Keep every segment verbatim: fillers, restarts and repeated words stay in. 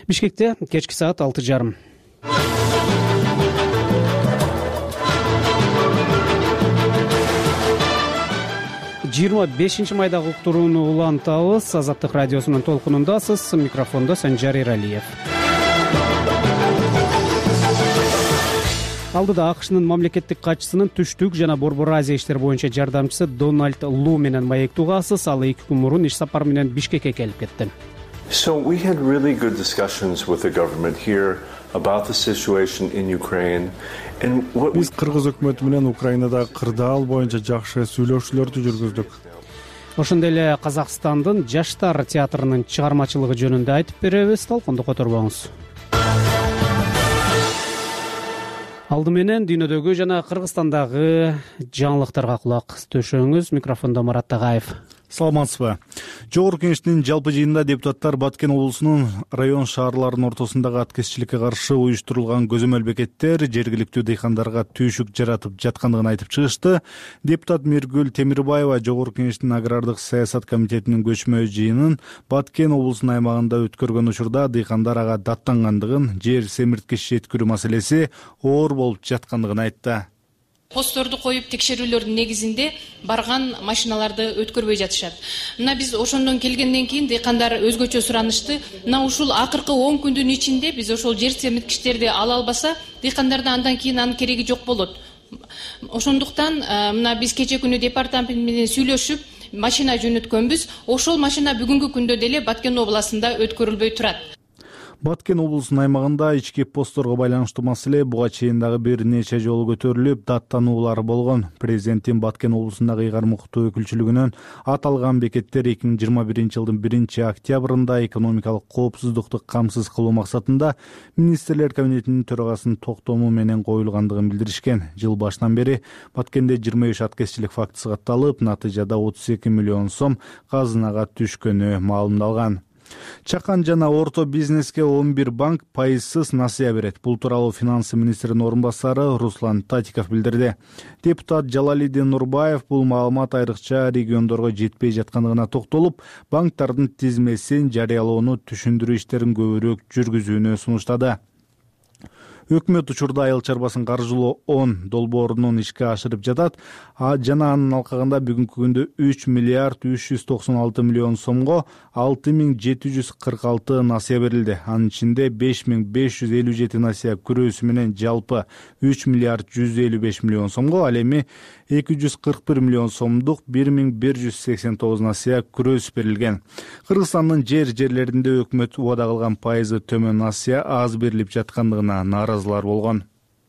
Бишкекте кечки саат алты жарым. жыйырма бешинчи майдагы уктурууну улантабыз. Азаттык радиосунун толкунундасыз. Микрофондо Санжар Эралиев. Алдыда АКШнын мамлекеттик катчысынын түштүк жана Борбор Азия иштер боюнча жардамчысы Дональд Лу менен маек тугасыз. Ал эки күн мурун иш сапар менен Бишкекке келип кетти. So we had really good discussions with the government here about the situation in Ukraine and what Биз Кыргыз өкмөтү менен Украинадагы кырдаал боюнча жакшы сүйлөшүүлөрдү жүргүздүк. Ошондой эле Казакстандын жаштар театрынын чыгармачылыгы жөнүндө айтып беребиз. Толкунду которбоңуз. Алды менен дүйнөдөгү жана Кыргызстандагы жаңылыктарга кулак төшөңүз. Микрофондо Марат Тагаев. Саламатсызбы. Жогорку Кеңештин жалпы жыйынында депутаттар Баткен облусунун район шаарларынын ортосундагы аткезчиликке каршы уюштурулган көзөмөл бекеттер жергиликтүү дыйкандарга түйшүк жаратып жаткандыгын айтып чыгышты. Депутат Миргүл Темирбаева Жогорку Кеңештин агрардык саясат комитетинин көчмө жыйынын Баткен облусунун аймагында өткөргөн учурда дыйкандар ага даттангандыгын, жер семирткич жеткирүү маселеси оор болуп жаткандыгын айтты. Посторду коюп текшерүүлөрдүн негизинде барган машиналарды өткөрбөй жатышат. Мына биз ошондон келгенден кийин дыйкандар өзгөчө суранышты. Мына ушул акыркы он күндүн ичинде биз ошол жер семирткичтерди ала албаса, дыйкандарда андан кийин анын кереги жок болот. Ошондуктан мына биз кече күнү департамент менен сүйлөшүп, машина жөнөткөнбүз. Ошол машина бүгүнкү күндө деле Баткен областында өткөрүлбөй турат. Баткен облусунун аймагында ички постторго байланыштуу маселе буга чейин дагы бир нече жолу көтөрүлүп, даттануулар болгон. Президенттин Баткен облусундагы ыйгарым укуктуу өкүлчүлүгүнөн аталган бекеттер эки миң жыйырма биринчи жылдын биринчи октябрында экономикалык коопсуздукту камсыз кылуу максатында министрлер кабинетинин төрагасынын токтому менен коюлгандыгын билдиришкен. Жыл башынан бери Баткенде жыйырма беш аткезчилик фактысы катталып, натыйжада отуз эки миллион сом казынага түшкөнү маалымдалган. Чакан жана орто бизнеске он бир банк пайызсыз насыя берет. Бул тууралуу финансы министринин орун басары Руслан Татиков билдирди. Депутат Жалалидин Нурбаев бул маалымат айрыкча региондорго жетпей жаткандыгына токтолуп, банктардын тизмесин жарыялоону түшүндүрүү иштерин көбүрөөк жүргүзүүнү сунуштады. Өкмөт учурда айыл чарбасын каржылоо он долбоорунун ишке ашырып жатат, жана анын алкагында бүгүнкү күндө үч миллиард үч жүз токсон алты миллион сомго алты миң жети жүз кырк алты насыя берилди. Анын ичинде беш миң беш жүз элүү жети насыя күрөөсү менен жалпы үч миллиард жүз элүү беш миллион сомго, ал эми эки жүз кырк бир миллион сомдук бир миң бир жүз сексен тогуз насыя күрөөс берилген. Кыргызстандын жер жерлеринде өкмөт убада кылган пайызы төмөн насыя аз берилип жаткандыгына нааразылар болгон.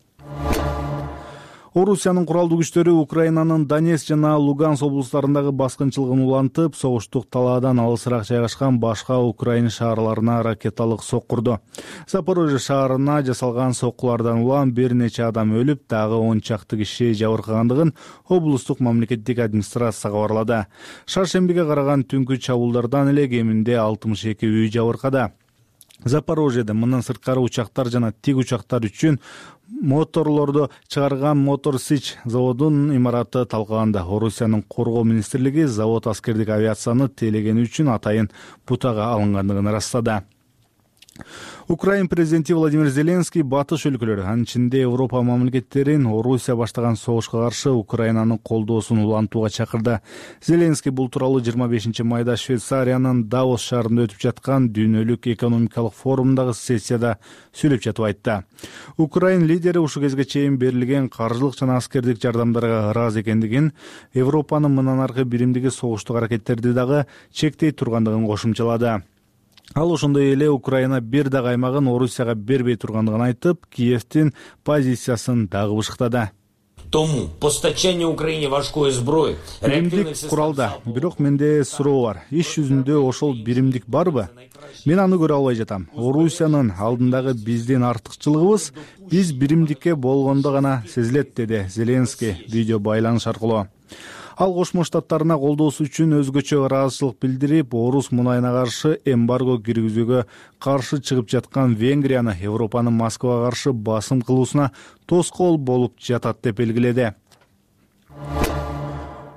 Орусиянын куралдуу күчтөрү Украинанын Донецк жана Луганск облустарындагы баскынчылыгын улантып, согуштук талаадан алысыраак жайгашкан башка Украина шаарларына ракеталык соккурду. Запорожье шаарына жасалган соккулардан улам бир нече адам өлүп, дагы он чакты киши жабыркагандыгын облустук мамлекеттик администрация кабарлады. Шаршембиге караган түнкү чабуулдардан эле кеминде алтымыш эки үй жабыркады. Запорожьеде мындан сырткары учактар жана тик учактар үчүн моторлорду чыгарган Мотор Сич заводунун имараты талкаганда. Орусиянын коргоо министрлиги завод аскердик авиацияны тейлегени үчүн атайын бутага алынгандыгын ырастады. Украин президенти Владимир Зеленский батыш өлкөлөр, анын ичинде Европа мамлекеттерин Орусия баштаган согушка каршы Украинанын колдоосун улантууга чакырды. Зеленский бул тууралуу жыйырма бешинчи майда Швейцариянын Давос шаарында өтүп жаткан дүйнөлүк экономикалык форумдагы сессияда сүйлөп жатып айтты. Украин лидери ушул кезге чейин берилген каржылык жана аскердик жардамдарга ыраазы экендигин, Европанын мындан аркы биримдиги согуштук аракеттерди дагы чектей тургандыгын кошумчалады. Ал ошондой эле Украина бир дагы аймагын Орусияга бербей тургандыгын айтып, Киевдин позициясын дагы бышыктады. Тому постачание Украине важкой зброи. Биримдик куралда, бирок менде суроо бар. Иш жүзүндө ошол биримдик барбы? Мен аны көрө албай жатам. Орусиянын алдындагы биздин артыкчылыгыбыз биз биримдикке болгондо гана сезилет, деди Зеленский видео байланыш аркылуу. Ал Кошмо Штаттарына колдоосу үчүн өзгөчө ыраазычылык билдирип, орус мунайына каршы эмбарго киргизүүгө каршы чыгып жаткан Венгрияны Европанын Москвага каршы басым кылуусуна тоскоол болуп жатат деп белгиледи.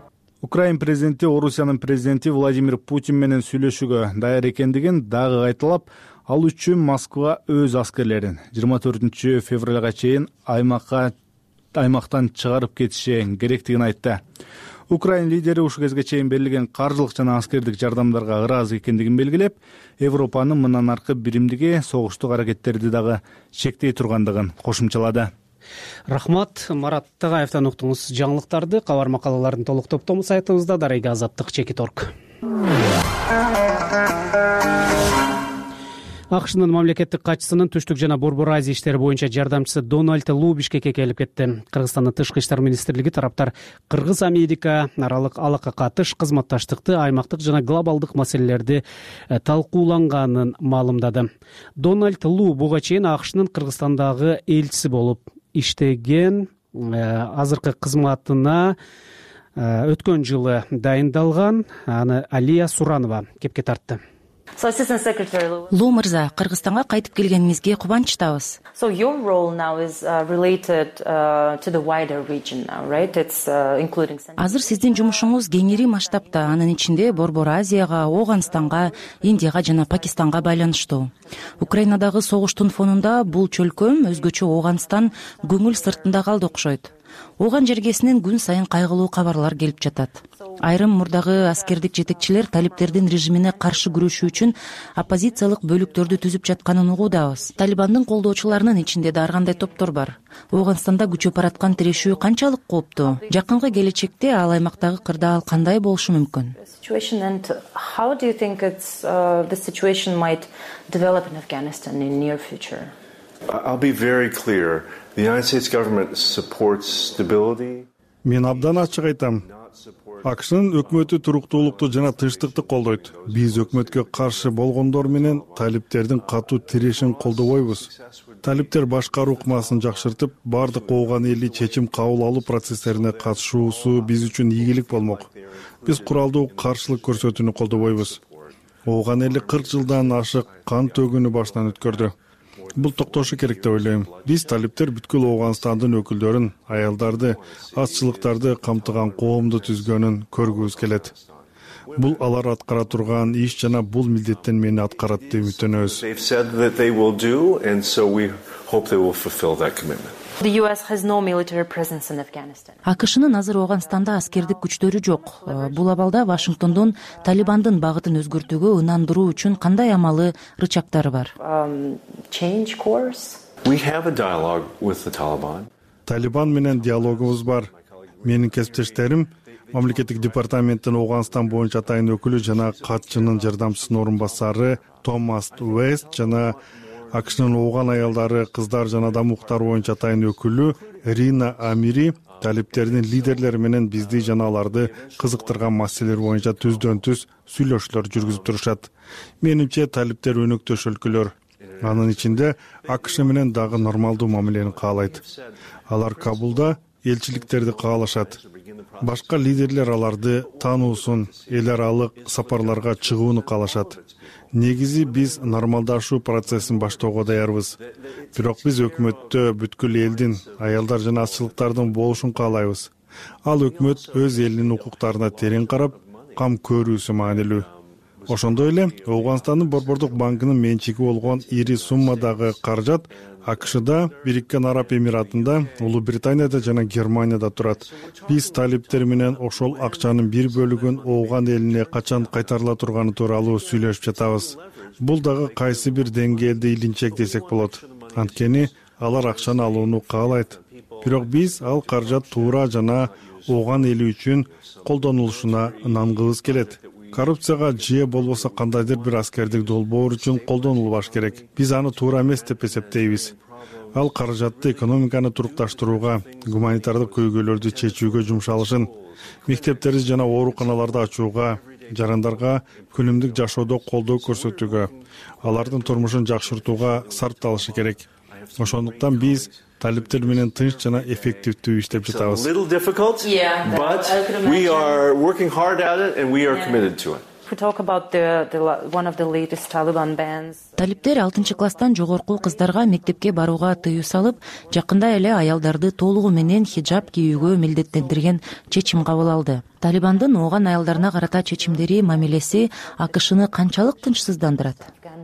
Украин президенти Орусиянын президенти Владимир Путин менен сүйлөшүүгө даяр экендигин дагы кайталап, ал үчүн Москва өз аскерлерин жыйырма төртүнчү февралга чейин аймакка аймактан чыгарып кетиши керектигин айтты. Украин лидери ушул кезге чейин берилген каржылык жана аскердик жардамдарга ыраазы экендигин белгилеп, Европанын мындан аркы биримдиги согуштук аракеттерди дагы чектей тургандыгын кошумчалады. Рахмат, Марат Тагаевтан уктуңуз жаңылыктарды. Кабар макалалардын толук топтому сайтыбызда Дарыга Азаттык чекит орг. АКШнын мамлекеттик катчысынын түштүк жана Борбор Азия иштери боюнча жардамчысы Дональд Лу Бишкекке келип кетти. Кыргызстандын тышкы иштер министрлиги тараптар Кыргыз-Америка аралык алакка тыш кызматташтыкты, аймактык жана глобалдык маселелерди талкууланганын маалымдады. Дональд Лу буга чейин АКШнын Кыргызстандагы элчиси болуп иштеген, азыркы кызматына өткөн жылы дайындалган. Аны Алия Суранова кепке тартты. Лу мырза, Кыргызстанга кайтып келгениңизге кубанычтабыз. Азыр сиздин жумушуңуз кеңири масштабта, анын ичинде Борбор Азияга, Ооганстанга, Индияга жана Пакистанга байланыштуу. Украинадагы согуштун фонунда бул чөлкөм, өзгөчө Ооганстан көңүл сыртында калды окшойт. Ооган жергесинен күн сайын кайгылуу кабарлар келип жатат. Айрым мурдагы аскердик жетекчилер талиптердин режимине каршы күрөшүү үчүн оппозициялык бөлүктөрдү түзүп жатканын угуудабыз. Талибандын колдоочуларынын ичинде да ар кандай топтор бар. Ооганстанда күчөп бараткан тирешүү канчалык кооптуу? Жакынкы келечекте ал аймактагы кырдаал кандай болушу мүмкүн? I'll be very clear. The United States government supports stability. Мен абдан ачык айтам. АКШнын өкмөтү туруктуулукту жана тынчтыкты колдойт. Биз өкмөткө каршы болгондор менен талиптердин катуу тирешин колдобойбуз. Талиптер башкаруу ыкмасын жакшыртып, бардык ооган эли чечим кабыл алуу процесстерине катышуусу биз үчүн ийгилик болмок. Биз куралдуу каршылык көрсөтүүнү колдобойбуз. Ооган эли кырк жылдан ашык кан төгүүнү башынан өткөрдү. Бул токтошу керек деп ойлойм. Биз талиптер бүткүл Ооганстандын өкүлдөрүн, аялдарды, азчылыктарды камтыган коомду түзгөнүн көргүбүз келет. Бул алар аткара турган иш жана бул милдеттен мени аткарат деп үмүттөнөбүз. АКШнын азыр Ооганстанда аскердик күчтөрү жок. Бул абалда Вашингтондун Талибандын багытын өзгөртүүгө ынандыруу үчүн кандай амалы, рычагдары бар? Талибан менен диалогубуз бар. Менин кесиптештерим мамлекеттик департаменттин Ооганстан боюнча атайын өкүлү жана катчынын жардамчысынын орун басары Томас Уэст жана АКШнын ооган аялдары, кыздар жана адам укуктары боюнча атайын өкүлү Рина Амири талиптердин лидерлери менен бизди жана аларды кызыктырган маселелер боюнча түздөн түз сүйлөшүүлөр жүргүзүп турушат. Менимче талиптер өнөктөш өлкөлөр. Анын ичинде АКШ менен дагы нормалдуу мамилени каалайт. Алар Кабулда элчиликтерди каалашат. Башка лидерлер аларды таануусун, эл аралык сапарларга чыгууну каалашат. Негизи биз нормалдашуу процессин баштоого даярбыз. Бирок биз өкмөттө бүткүл элдин, аялдар жана азчылыктардын болушун каалайбыз. Ал өкмөт өз элинин укуктарына терең карап, кам көрүүсү маанилүү. Ошондой эле Ооганстандын Борбордук банкынын менчиги болгон ири суммадагы каражат АКШда, Бириккен Араб Эмиратында, Улуу Британияда жана Германияда турат. Биз талиптер менен ошол акчанын бир бөлүгүн ооган элине качан кайтарыла турганы тууралуу сүйлөшүп жатабыз. Бул дагы кайсы бир деңгээлде илинчек десек болот. Анткени алар акчаны алууну каалайт. Бирок биз ал каражат туура жана ооган эли үчүн колдонулушуна ынангыбыз келет. Коррупцияга же болбосо кандайдыр бир аскердик долбоор үчүн колдонулбаш керек. Биз аны туура эмес деп эсептейбиз. Ал каражатты экономиканы турукташтырууга, гуманитардык көйгөйлөрдү чечүүгө жумшалышын, мектептерди жана ооруканаларды ачууга, жарандарга күнүмдүк жашоодо колдоо көрсөтүүгө, алардын турмушун жакшыртууга сарпталышы керек. Ошондуктан биз талиптер менен тынч жана эффективдүү иштеп жатабыз. талиптер алтынчы класстан жогорку кыздарга мектепке барууга тыюу салып, жакында эле аялдарды толугу менен хиджаб кийүүгө милдеттендирген чечим кабыл алды. Талибандын ооган аялдарына карата чечимдери, мамилеси АКШны канчалык тынчсыздандырат?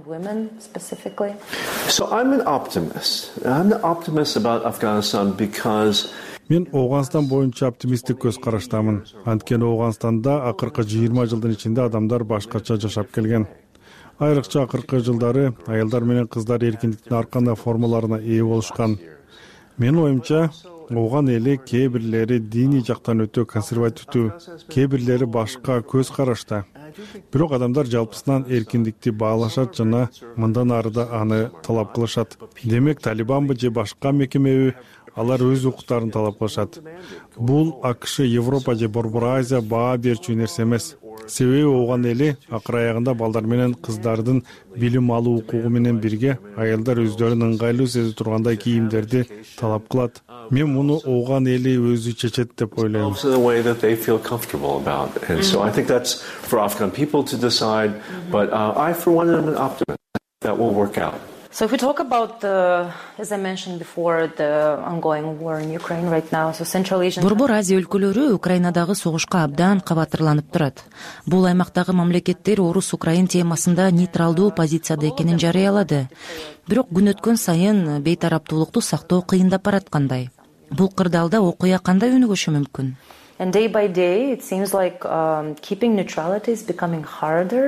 So I'm an optimist. I'm an optimist about Afghanistan because мен Ооганстан боюнча оптимисттик көз караштамын. Анткени Ооганстанда акыркы жыйырма жылдын ичинде адамдар башкача жашап келген. Айрыкча акыркы жылдары аялдар менен кыздар эркиндиктин ар кандай формаларына ээ болушкан. Менин оюмча, ооган эли кээ бирлери диний жактан өтө консервативдүү, кээ бирлери башка көз карашта. Бирок адамдар жалпысынан эркиндикти баалашат жана мындан ары да аны талап кылышат. Демек, Талибанбы же башка мекемеби, алар өз укуктарын талап кылышат. Бул АКШ, Европа же Борбор Азия баа берчү нерсе эмес. Себеби ооган эли акыр аягында балдар менен кыздардын билим алуу укугу менен бирге аялдар өздөрүн ыңгайлуу сезип тургандай кийимдерди талап кылат. Мен муну ооган эли өзү чечет деп ойлойм. And so I think that's for Afghan people to decide, but uh, I for one am an optimist that will work out. So if we talk about the, as I mentioned before, the ongoing war in Ukraine right now, so Central Asian... Борбор Азия өлкөлөрү Украинадагы согушка абдан кабатырланып турат. Бул аймактагы мамлекеттер орус-украин темасында нейтралдуу позицияда экенин жарыялады. Бирок күн өткөн сайын бейтараптуулукту сактоо кыйындап бараткандай. Бул кырдаалда окуя кандай өнүгүшү мүмкүн? And day by day, it seems like um, keeping neutrality is becoming harder.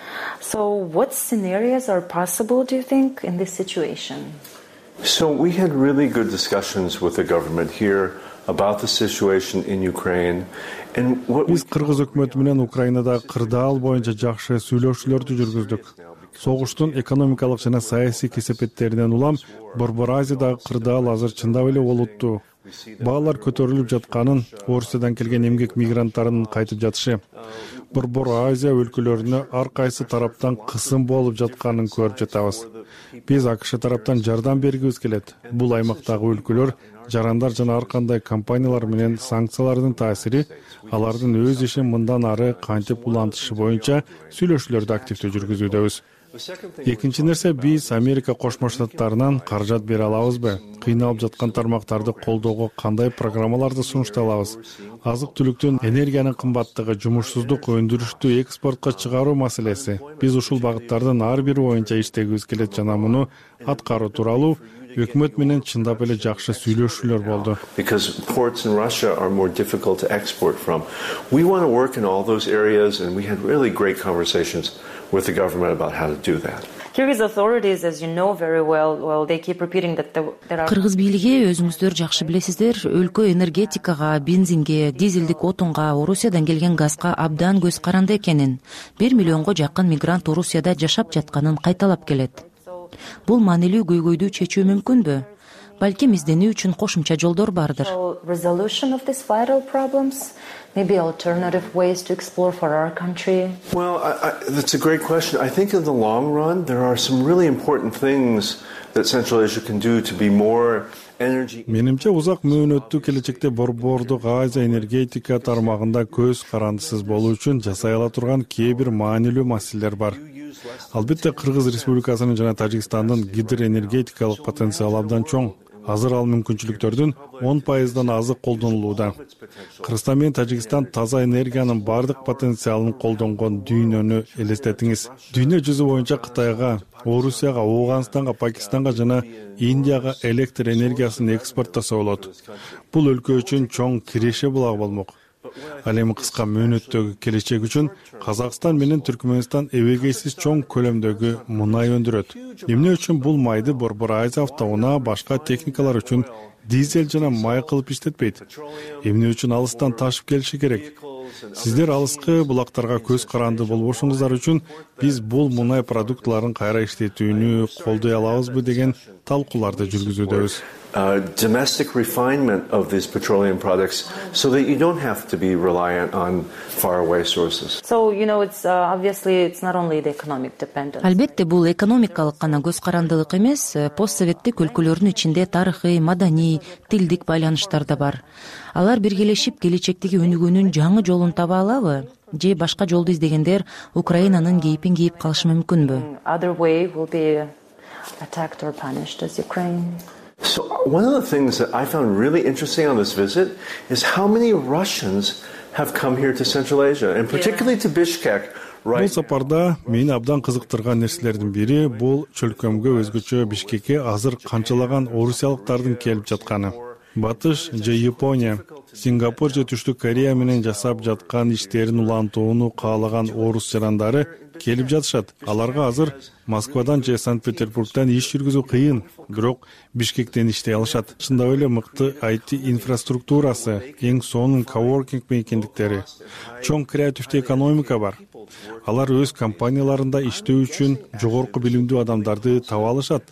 So what scenarios are possible, do you think, in this situation? So we had really good discussions with the government here about the situation in Ukraine. And what Биз Кыргыз өкмөтү менен Украинадагы кырдаал боюнча жакшы сүйлөшүүлөрдү жүргүздүк. Согуштун экономикалык жана саясий кесепеттеринен улам Борбор Азиядагы кырдаал азыр чындап эле олуттуу. Баалар көтөрүлүп жатканын, Орусиядан келген эмгек мигранттарынын кайтып жатышы, Борбор Азия өлкөлөрүнө ар кайсы тараптан кысым болуп жатканын көрүп жатабыз. Биз АКШ тараптан жардам бергибиз келет. Бул аймактагы өлкөлөр жарандар жана ар кандай компаниялар менен санкциялардын таасири алардын өз ишин мындан ары кантип улантышы боюнча сүйлөшүүлөрдү активдүү жүргүзүүдөбүз. Экинчи нерсе, биз Америка Кошмо Штаттарынан каражат бере алабызбы? Кыйналып жаткан тармактарды колдоого кандай программаларды сунуштай алабыз? Азык-түлүктүн, энергиянын кымбаттыгы, жумушсуздук, өндүрүштү экспортко чыгаруу маселеси. Биз ушул багыттардын ар бири боюнча иштегибиз келет жана муну аткаруу тууралуу өкмөт менен чындап эле жакшы сүйлөшүүлөр болду. Because ports in Russia are more difficult to export from. We want to work in all those areas, and we had really great conversations with the government about how to do that. Kyrgyz authorities, as you know very well, well, they keep repeating that there are... Кыргыз бийлиги, өзүңүздөр жакшы билесиздер, өлкө энергетикага, бензинге, дизелдик отунга, Орусиядан келген газга абдан көз каранды экенин, бир миллионго жакын мигрант Орусияда жашап жатканын кайталап келет. Бул маанилүү көйгөйдү чечүү мүмкүнбү? Балким изденүү үчүн кошумча жолдор бардыр. Resolution of these vital problems, maybe alternative ways to explore for our country. Well, I, I, that's a great question. I think in the long run, there are some really important things that Central Asia can do to be more energy. Менимче, узак мөөнөттүү келечекте Борбордук Азия энергетика тармагында көз карандысыз болуу үчүн жасай ала турган кээ бир маанилүү маселелер бар. Албетте, Кыргыз Республикасынын жана Тажикстандын гидроэнергетикалык потенциалы абдан чоң. Азыр ал мүмкүнчүлүктөрдүн он пайыздан азы колдонулууда. Кыргызстан менен Тажикстан таза энергиянын бардык потенциалын колдонгон дүйнөнү элестетиңиз. Дүйнө жүзү боюнча Кытайга, Орусияга, Ооганстанга, Пакистанга жана Индияга электр энергиясын экспорттаса болот. Бул өлкө үчүн чоң киреше булак болмок. Ал эми кыска мөөнөттөгү келечек үчүн Казакстан менен Түркмөнстан эбегейсиз чоң көлөмдөгү мунай өндүрөт. Эмне үчүн бул майды Борбор Азия автоунаа башка техникалар үчүн дизель жана май кылып иштетпейт? Эмне үчүн алыстан ташып келиши керек? Сиздер алыскы булактарга көз каранды болбошуңуздар үчүн биз бул мунай продуктларын кайра иштетүүнү колдой алабызбы деген талкууларды жүргүзүүдөбүз. Uh, domestic refinement of these petroleum products so that you don't have to be reliant on faraway sources. So, you know, it's uh, obviously it's not only the economic dependence. Албетте, бул экономикалык гана көз карандылык эмес, постсоветтик өлкөлөрдүн ичинде тарыхый, маданий, тилдик байланыштар да бар. Алар биргелешип келечектеги өнүгүүнүн жаңы жолун таба алабы? же башка жолду издегендер Украинанын кейпин кийип калышы мүмкүнбү? Other way will be attacked or punished as Ukraine. So one of the things that I found really interesting on this visit is how many Russians have come here to Central Asia, and particularly to Bishkek. Бул сапарда мени абдан кызыктырган нерселердин бири бул чөлкөмгө өзгөчө Бишкекке азыр канчалаган орусиялыктардын келип жатканы. Батыш же Япония, Сингапур же Түштүк Корея менен жасап жаткан иштерин улантууну каалаган орус жарандары келип жатышат. Аларга азыр Москвадан же Санкт-Петербургдан иш жүргүзүү кыйын, бирок Бишкектен иштей алышат. Чындап эле мыкты ай ти инфраструктурасы, эң сонун коворкинг мейкиндиктери, чоң креативдүү экономика бар. Алар өз компанияларында иштөө үчүн жогорку билимдүү адамдарды таба алышат.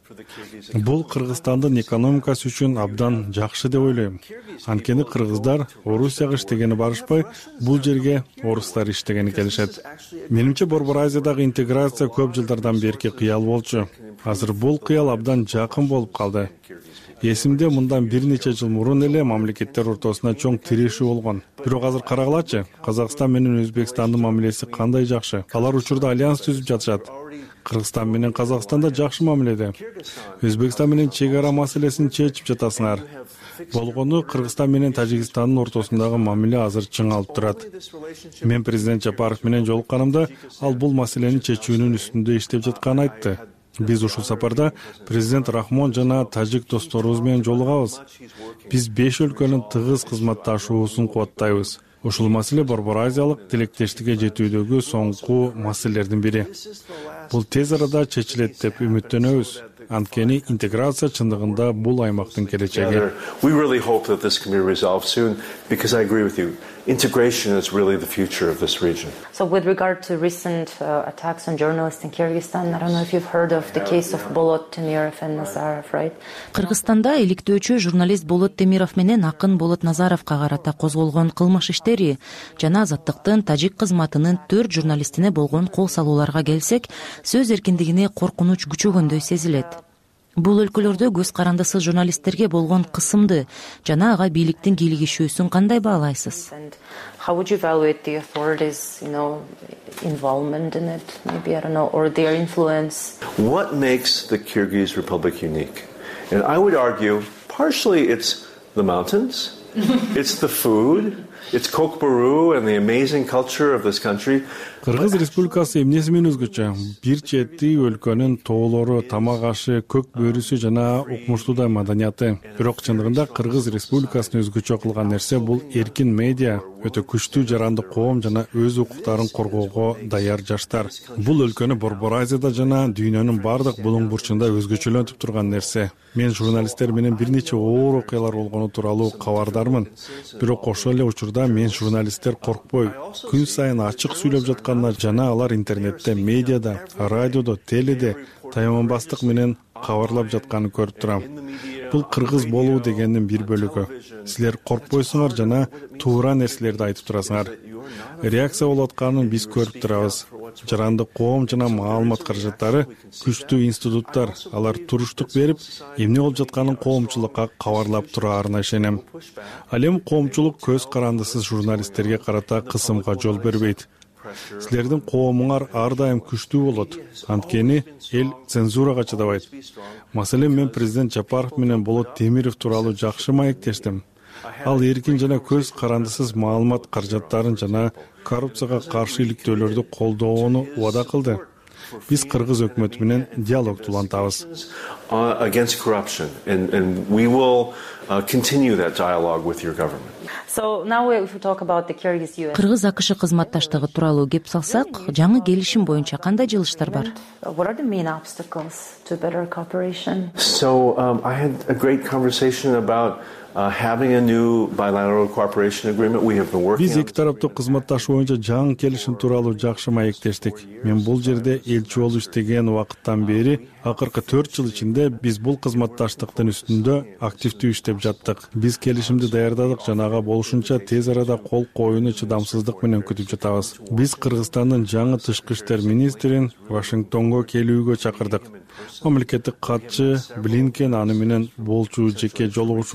Бул Кыргызстандын экономикасы үчүн абдан жакшы деп ойлойм. Анткени кыргыздар Орусияга иштегени барышпай, бул жерге орустар иштегени келишет. Менимче Борбор Азиядагы интеграция көп жылдардан берки кыял болчу. Азыр бул кыял абдан жакын болуп калды. Эсимде мындан бир нече жыл мурун эле мамлекеттер ортосуна чоң тирешүү болгон. Бирок азыр карагалачы, Казакстан менен Өзбекстандын мамилеси кандай жакшы. Алар учурда альянс түзүп жатышат. Кыргызстан менен Казакстан да жакшы мамиледе. Өзбекстан менен чек ара маселесин чечип жатасыңар. Болгону Кыргызстан менен Тажикстандын ортосундагы мамиле азыр чыңалып турат. Мен президент Жапаров менен жолукканымда ал бул маселени чечүүнүн үстүндө иштеп жатканын айтты. Биз ушул сапарда президент Рахмон жана тажик досторубуз менен жолугабыз. Биз беш өлкөнүн тыгыз кызматташуусун кубаттайбыз. Ушул маселе Борбор Азиялык тилектештикке жетүүдөгү соңку маселелердин бири. Бул тез арада чечилет деп үмүттөнөбүз. Анткени интеграция чындыгында бул аймактын келечеги. We really hope that this can be resolved soon, because I agree with you. Integration is really the future of this region. So with regard to recent uh, attacks on journalists in Kyrgyzstan, I don't know if you've heard of the case of Bolot Temirov and Nazarov, right? Кыргызстанда иликтөөчү журналист Болот Темиров менен акын Болот Назаровго карата козголгон кылмыш иштери жана Азаттыктын тажик кызматынын төрт журналистине болгон кол салууларга келсек, сөз эркиндигине коркунуч күчөгөндөй сезилет. Бул өлкөлөрдө көз карандысыз журналисттерге болгон кысымды жана ага бийликтин кийлигишүүсүн кандай баалайсыз? How would you evaluate the authorities, you know, involvement in it, maybe, I don't know, or their influence? What makes the Kyrgyz Republic unique? And I would argue partially it's the mountains, it's the food, it's Kokboru and the amazing culture of this country. Кыргыз Республикасы эмнеси менен өзгөчө? Бир чети өлкөнүн тоолору, тамак ашы, көк бөрүсү жана укмуштуудай маданияты. Бирок чындыгында Кыргыз Республикасын өзгөчө кылган нерсе бул эркин медиа, өтө күчтүү жаранды коом жана өз укуктарын коргоого даяр жаштар. Бул өлкөнү Борбор Азияда жана дүйнөнүн бардык булуң бурчунда өзгөчөлөнтүп турган нерсе. Мен журналисттер менен бир нече оор окуялар болгону тууралуу кабардармын. Бирок ошол эле учурда мен журналисттер коркпой, күн сайын ачык сүйлөп жатканына жана алар интернетте, медиада, радиодо, теледе таянбастык менен кабарлап жатканын көрүп турам. Бул кыргыз болуу дегендин бир бөлүгү. Силер коркпойсуңар жана туура нерселерди айтып турасыңар. Реакция болуп атканын биз көрүп турабыз. Жаранды коом жана маалымат каражаттары күчтүү институттар, алар туруштук берип, эмне болуп жатканын коомчулукка кабарлап тураарына ишенем. Ал эми коомчулук көз карандысыз журналисттерге карата кысымга жол бербейт. Силердин коомуңар ар дайым күчтүү болот. Анткени эл цензурага чыдабайт. Маселен, мен президент Жапаров менен Болот Темиров тууралуу жакшы маектештим. Ал эркин жана көз карандысыз маалымат каражаттарын жана коррупцияга каршы иликтөөлөрдү колдоону убада кылды. Биз кыргыз өкмөтү менен диалог улантабыз. Against corruption, and and we will continue that dialogue with your government. So now if we talk about the Kyrgyz U S. Кыргыз АКШ кызматташтыгы тууралуу кеп салсак, жаңы келишим боюнча кандай жылыштар бар? What are the main obstacles to better cooperation? So um, I had a great conversation about Uh, having a new bilateral cooperation agreement. We have been working. Биз эки тараптуу кызматташуу боюнча жаңы келишим тууралуу жакшы маектештик. Мен бул жерде элчи болуп иштеген убакыттан бери акыркы төрт жыл ичинде биз бул кызматташтыктын үстүндө активдүү иштеп жаттык. Биз келишимди даярдадык жана ага болушунча тез арада кол коюуну чыдамсыздык менен күтүп жатабыз. Биз Кыргызстандын жаңы тышкы иштер министрин Вашингтонго келүүгө чакырдык. Мамлекеттик катчы Блинкен аны менен болчу жеке жолугушууну чыдамсыз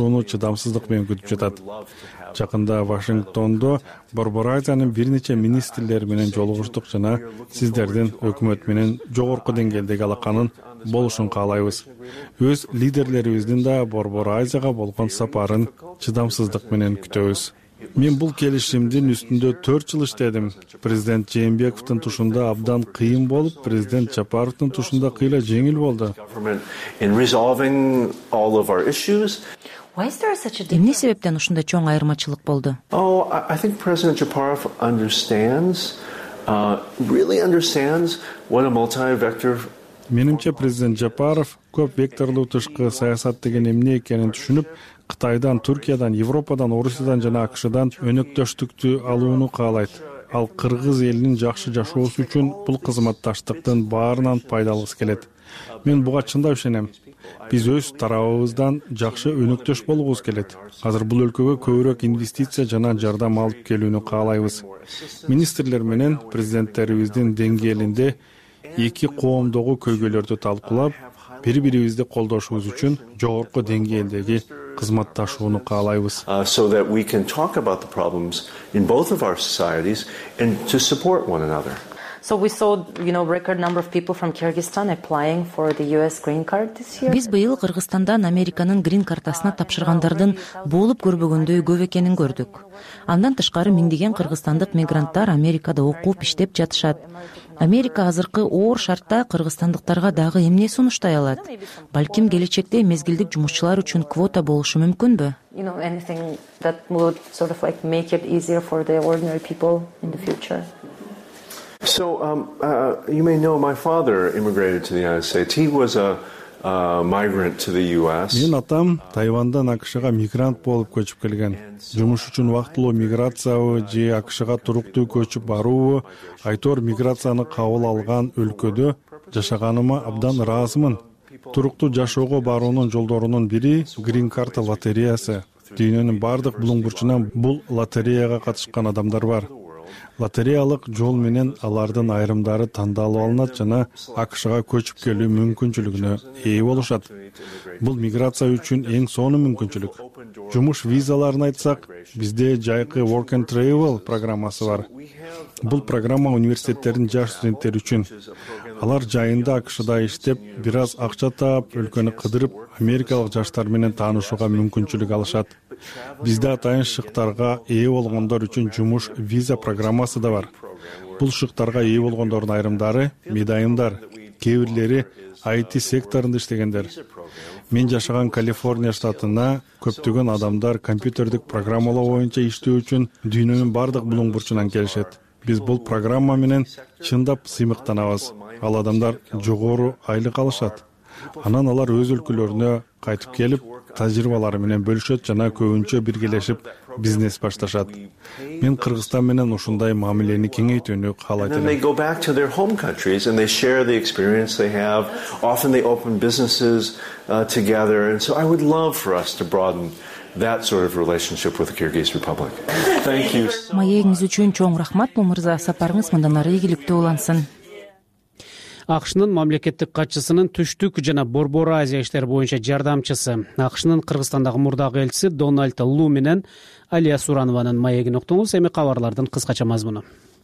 чыдамсыздык менен күтүп жатат. Жакында Вашингтондо Борбор Азиянын бир нече министрлери менен жолугуштук жана сиздердин өкмөт менен жогорку деңгээлдеги алаканын болушун каалайбыз. Өз лидерлерибиздин да Борбор Азияга болгон сапарын чыдамсыздык менен күтөбүз. Мен бул келишимдин үстүндө төрт жыл иштедим. Президент Жээнбековдун тушунда абдан кыйын болуп, президент Жапаровдун тушунда кыйла жеңил болду. Эмне себептен ушундай чоң айырмачылык болду? Oh, I think President Japarov understands, uh, really understands what a multi-vector. Менимче президент Жапаров көп векторлуу тышкы саясат деген эмне экенин түшүнүп, Кытайдан, Түркиядан, Европадан, Орусиядан жана АКШдан өнөктөштүктү алууну каалайт. Ал кыргыз элинин жакшы жашоосу үчүн бул кызматташтыктын баарынан пайдалгысы келет. Мен буга чындап ишенем. Биз өз тарабыбыздан жакшы өнөктөш болгубуз келет. Азыр бул өлкөгө көбүрөөк инвестиция жана жардам алып келүүнү каалайбыз. Министрлер менен президенттерибиздин деңгээлинде эки коомдогу көйгөйлөрдү талкуулап, бири-бирибизди колдошубуз үчүн жогорку деңгээлдеги кызматташууну каалайбыз. So that we can talk about the problems in both of our societies and to support one another. So we saw, you know, record number of people from Kyrgyzstan applying for the U S green card this year. Биз быйыл Кыргызстандан Американын грин картасына тапшыргандардын болуп көрбөгөндөй көп экенин көрдүк. Андан тышкары миңдеген кыргызстандык мигранттар Америкада окуп иштеп жатышат. Америка азыркы оор шартта кыргызстандыктарга дагы эмне сунуштай алат? Балким келечекте мезгилдик жумушчулар үчүн квота болушу мүмкүнбү? You know, anything that would sort of like make it easier for the ordinary people in the future. So um, uh, you may know my father immigrated to the United States. He was a uh, migrant to the U S. Мен атам Тайвандан АКШга мигрант болуп көчүп келген. Жумуш үчүн вактылуу миграциябы же АКШга туруктуу көчүп баруубу, айтор миграцияны кабыл алган өлкөдө жашаганыма абдан ыраазымын. Туруктуу жашоого баруунун жолдорунун бири грин карта лотереясы. Дүйнөнүн бардык булуң бурчунан бул лотереяга катышкан адамдар бар. Лотереялык жол менен алардын айрымдары тандалып алынат жана АКШга көчүп келүү мүмкүнчүлүгүнө ээ болушат. Бул миграция үчүн эң сонун мүмкүнчүлүк. Жумуш визаларын айтсак, бизде жайкы Work and Travel программасы бар. Бул программа университеттердин жаш студенттери үчүн. Алар жайында АКШда иштеп, бир аз акча таап, өлкөнү кыдырып, америкалык жаштар менен таанышууга мүмкүнчүлүк алышат. Бизде атайын шыктарга ээ болгондор үчүн жумуш виза программасы да бар. Бул шыктарга ээ болгондордун айрымдары медайымдар, кээ бирлери ай ти секторунда иштегендер. Мен жашаган Калифорния штатына көптөгөн адамдар компьютердик программалоо боюнча иштөө үчүн дүйнөнүн бардык булуң бурчунан келишет. Биз бул программа менен чындап сыймыктанабыз. Ал адамдар жогору айлык алышат. Анан алар өз өлкөлөрүнө кайтып келип, тажрыйбалары менен бөлүшөт жана көбүнчө биргелешип бизнес башташат. Мен Кыргызстан менен ушундай мамилени кеңейтүүнү каалайт элем. They go back to their home countries and they share the experience they have. Often they open businesses uh, together, and so I would love for us to broaden that sort of relationship with the Kyrgyz Republic. Thank you. Маегиңиз үчүн чоң рахмат, бул мырза. Сапарыңыз мындан ары ийгиликтүү улансын. АКШнын мамлекеттик катчысынын түштүк жана Борбор Азия иштери боюнча жардамчысы, АКШнын Кыргызстандагы мурдагы элчиси Дональд Лу менен Алия Суранованын маегин уктуңуз. Эми кабарлардын кыскача мазмуну.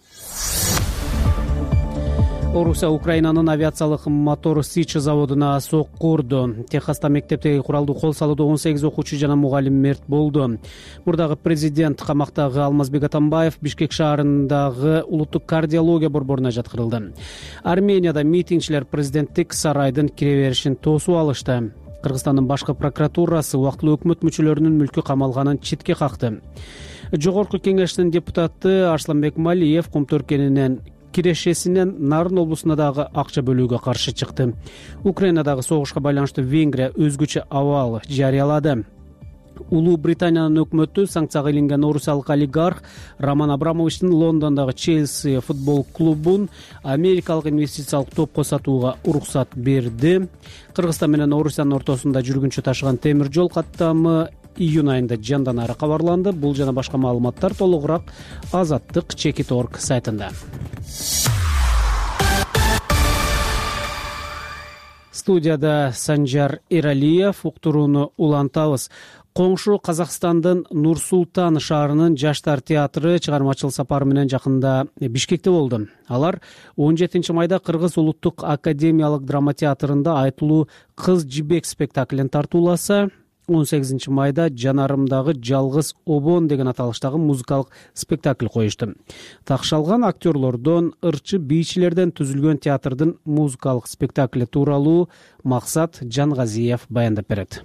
Орусия Украинанын авиациялык мотор Сич заводуна сокку урду. Техаста мектептеги куралдуу кол салууда он сегиз окуучу жана мугалим мерт болду. Мурдагы президент камактагы Алмазбек Атамбаев Бишкек шаарындагы улуттук кардиология борборуна жаткырылды. Арменияда митингчилер президенттик сарайдын кире беришин тосуп алышты. Кыргызстандын башкы прокуратурасы убактылуу өкмөт мүчөлөрүнүн мүлкү камалганын четке какты. Жогорку кеңештин депутаты Арсланбек Малиев Кумту өлкөнүнөн кирешесинен Нарын облусуна дагы акча бөлүүгө каршы чыкты. Украинадагы согушка байланыштуу Венгрия өзгөчө абал жарыялады. Улуу Британиянын өкмөтү санкцияга илинген орусиялык олигарх Роман Абрамовичтин Лондондогу Челси футбол клубун америкалык инвестициялык топко сатууга уруксат берди. Кыргызстан менен Орусиянын ортосунда жүргүнчү ташыган темир жол каттамы июнь айында жандан ары кабарланды. Бул жана башка маалыматтар толугураак Азаттык чекит точка орг сайтында. Студияда Санжар Эралиев, уктурууну улантабыз. Коңшу Казакстандын Нур-Султан шаарынын Жаштар театры чыгармачыл сапары менен жакында Бишкекте болду. Алар он жетинчи майда Кыргыз улуттук академиялык драма театрында айтылуу Кыз жибек спектаклин тартууласа, он сегизинчи майда Жанарымдагы жалгыз обон деген аталыштагы музыкалык спектакль коюшту. Такшалган актерлордон, ырчы бийчилерден түзүлгөн театрдын музыкалык спектакли тууралуу Максат Жангазиев баяндап берет.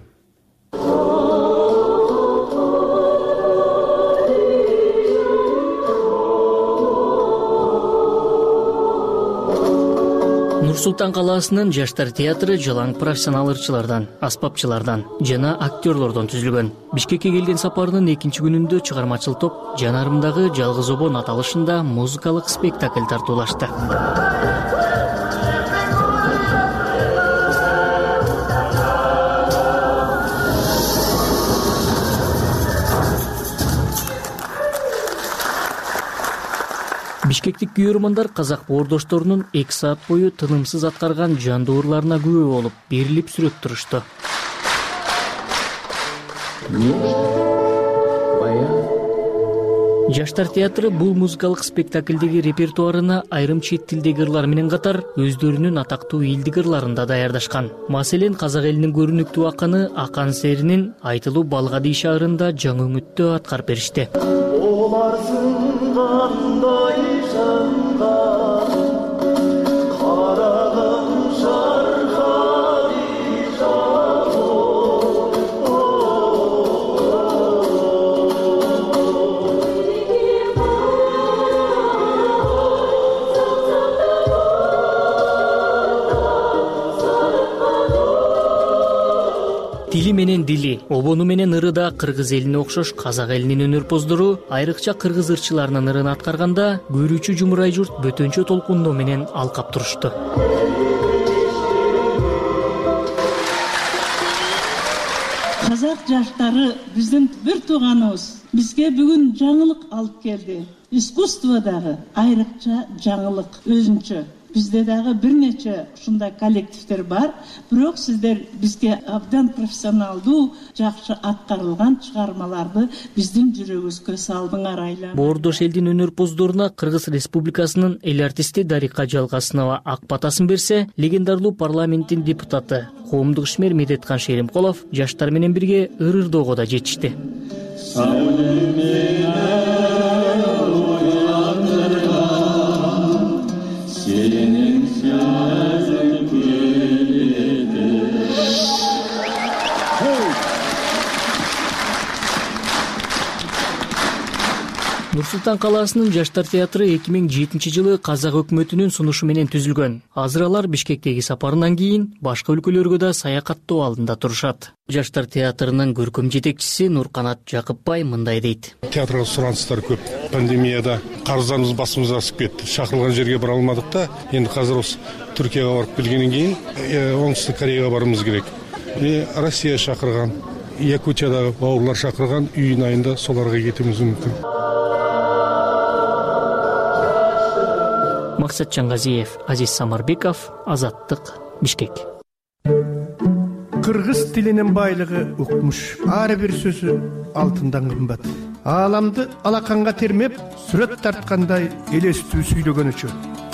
Нур-Султан калаасынын Жаштар театры жалаң профессионал ырчылардан, аспапчылардан жана актерлордон түзүлгөн. Бишкекке келген сапарынын экинчи күнүндө чыгармачыл топ Жанарымдагы жалгыз обон аталышында музыкалык спектакль тартуулашты. Бишкектик күйөрмандар казак боордошторунун эки саат бою тынымсыз аткарган жандуурларына күбө болуп, берилип сүрөт турушту. Жаштар театры бул музыкалык спектаклдеги репертуарына айрым чет тилдеги ырлар менен катар өздөрүнүн атактуу элдик ырларын да даярдашкан. Маселен, казак элинин көрүнүктүү акыны Акан Серинин айтылуу Балгадий шаарында жаңы үмүттө аткарып беришти. Тили менен дили, обону менен ыры да кыргыз элине окшош казак элинин өнөрпоздору айрыкча кыргыз ырчыларынын ырын аткарганда көрүүчү жумурай журт бөтөнчө толкундоо менен алкап турушту. Казак жаштары биздин бир тууганыбыз. Бизге бүгүн жаңылык алып келди. Искусстводагы айрыкча жаңылык өзүнчө. Бизде дагы бир нече ушундай коллективдер бар, бирок сиздер бизге абдан профессионалдуу, жакшы аткарылган чыгармаларды биздин жүрөгүбүзгө салдыңар айланып. Боордош элдин өнөрпоздоруна Кыргыз Республикасынын эл артисти Дарика Жалгасынова ак батасын берсе, легендарлуу парламенттин депутаты, коомдук ишмер Медеткан Шеримкулов жаштар менен бирге ыр-ырдоого да жетишти. Нур-Султан калаасынын Жаштар театры эки миң жетинчи жылы казак өкмөтүнүн сунушу менен түзүлгөн. Азыр алар Бишкектеги сапарынан кийин башка өлкөлөргө да саякаттоо алдында турушат. Жаштар театрынын көркөм жетекчиси Нурканат Жакыпбай мындай дейт. Театрга сураныстар көп. Пандемияда карыздарыбыз басымызга асып кетти. Шакырылган жерге бара алмадык да, энди азыр осы Түркияга барып келгенден кийин Оңтүстүк Кореяга барыбыз керек. Россия шакырган, Якутиядагы бауырлар шакырган, июнь айында соларга кетүүбүз мүмкүн. Максат Жангазиев, Азиз Самарбеков, Азаттык, Бишкек. Кыргыз тилинин байлыгы укмуш. Ар бир сөзү алтындан кымбат. Ааламды алаканга термеп, сүрөт тарткандай элестүү сүйлөгөн үчүн.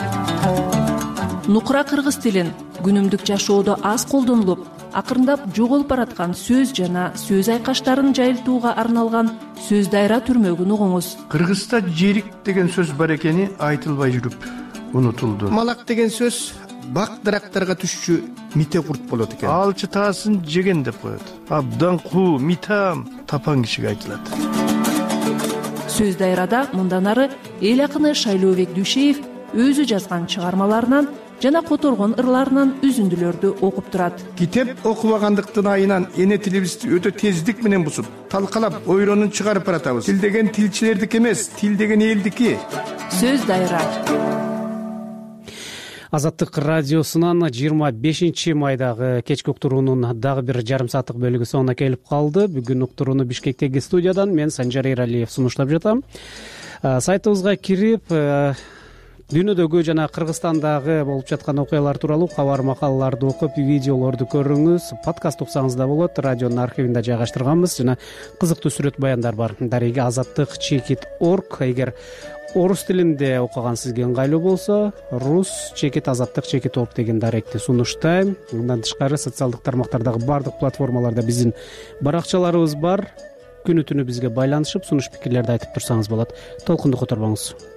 Нукура кыргыз тилин күнүмдүк жашоодо аз колдонулуп, акырындап жоголуп бараткан сөз жана сөз айкаштарын жайылтууга арналган сөз дайра түрмөгүн угуңуз. Кыргызда жерик деген сөз бар экени айтылбай жүрүп унутулду. Малак деген сөз бак дарактарга түшчү мите курт болот экен. Алчы таасын жеген деп коет. Абдан куу, митам, тапан кишиге айтылат. Сөз дайрада мындан ары эл акыны Шайлообек Дүйшеев өзү жазган чыгармаларынан жана которгон ырларынан үзүндүлөрдү окуп турат. Китеп окубагандыктын айынан эне тилибизди өтө тездик менен бусуп, талкалап, ойронун чыгарып баратабыз. Тил деген тилчилердики эмес, тил деген элдики. Сөз дайра. Азаттык радиосунан жыйырма бешинчи майдагы кечки уктуруунун дагы бир жарым сааттык бөлүгү соңуна келип калды. Бүгүн уктурууну Бишкектеги студиядан мен Санжар Эралиев сунуштап жатам. Сайтыбызга кирип дүйнөдөгү жана Кыргызстандагы болуп жаткан окуялар тууралуу кабар макалаларды окуп, видеолорду көрүңүз. Подкаст уксаңыз да болот, радионун архивинде жайгаштырганбыз жана кызыктуу сүрөт баяндар бар. Дареги азаттык чекит точка орг. Эгер орус тилинде окуган сизге ыңгайлуу болсо, рус чекит азаттык чекит точка орг деген даректи сунуштайм. Мындан тышкары социалдык тармактардагы баардык платформаларда биздин баракчаларыбыз бар. Күнү түнү бизге байланышып, сунуш пикирлерди айтып турсаңыз болот. Толкунду которбоңуз.